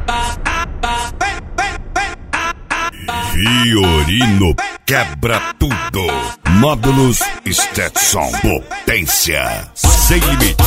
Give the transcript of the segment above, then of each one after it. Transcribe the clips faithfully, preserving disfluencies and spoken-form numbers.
Fiorino quebra tudo. Módulos Stetson, potência sem limite.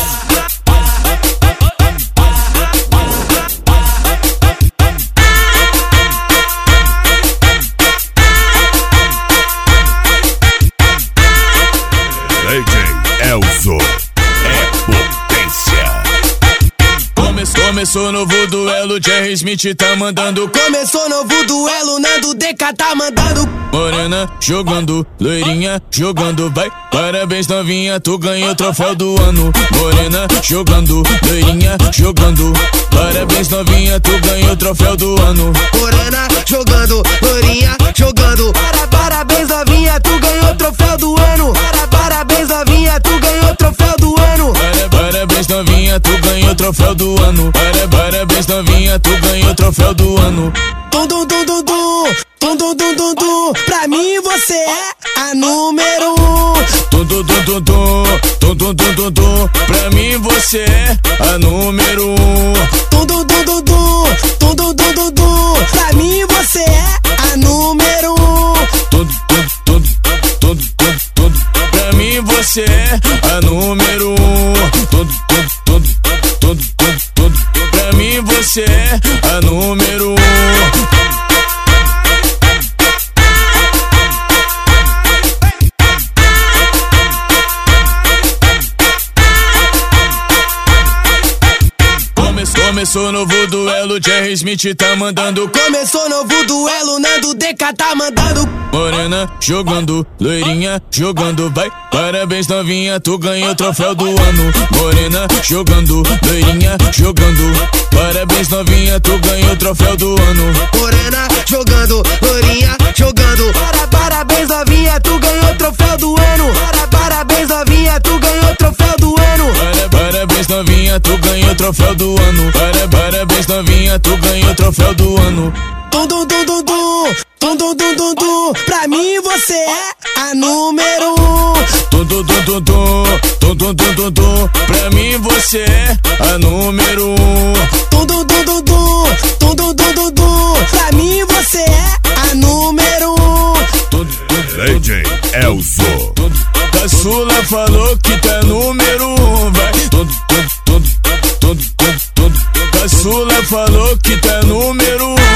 D J Elzo é potência. Começou, começou novo duelo, Jerry Smith tá mandando. Começou novo duelo, Nando D K tá mandando. Morena jogando, loirinha jogando, vai. Parabéns novinha, tu ganhou o troféu do ano. Morena jogando, loirinha jogando. Parabéns novinha, tu ganhou o troféu do ano. Morena jogando, loirinha jogando. Para, parabéns novinha, tu ganhou o troféu do ano. Para, parabéns novinha, tu ganhou o troféu do ano. Para, parabéns novinha, tu ganhou o troféu do ano. Para, parabéns novinha, tu ganhou o troféu do ano. Tum tum tum tum tum, tum tum tum tum tum. Pra mim você é a número um. Tum tum tum tum tum, tum tum tum tum tum. Pra mim você é a número um. Tum tum tum tum tum, tum tum tum tum tum. Pra mim você é a número um. Tum tum tum tum tum tum. Pra mim você é a número um. Tum tum tum tum tum tum. Pra mim você é a número um. Começou novo duelo, Jerry Smith tá mandando. Começou novo duelo, Nando D K tá mandando. Morena jogando, loirinha jogando, vai. Parabéns novinha, tu ganhou o troféu do ano. Morena jogando, loirinha jogando. Parabéns novinha, tu ganhou o troféu do ano. Morena jogando, loirinha jogando. Para, parabéns novinha, tu ganhou o troféu do ano. Para, parabéns novinha, tu ganhou o troféu do ano. Para, parabéns novinha, tu ganhou o troféu do ano. Para, parabéns novinha, tu ganhou o troféu do ano. Tum tum tum tum tum, tum tum tum tum tum. Pra mim você é a número um. Tum tum tum tum tum, tum tum tum tum tum. Pra mim você é a número um. Tum tum tum tum tum, tum tum tum tum tum. Pra mim você é a número um. D J Elzo. Caçula falou que tá número um, vai. Tum tum tum tum tum tum. Caçula falou que tá número um.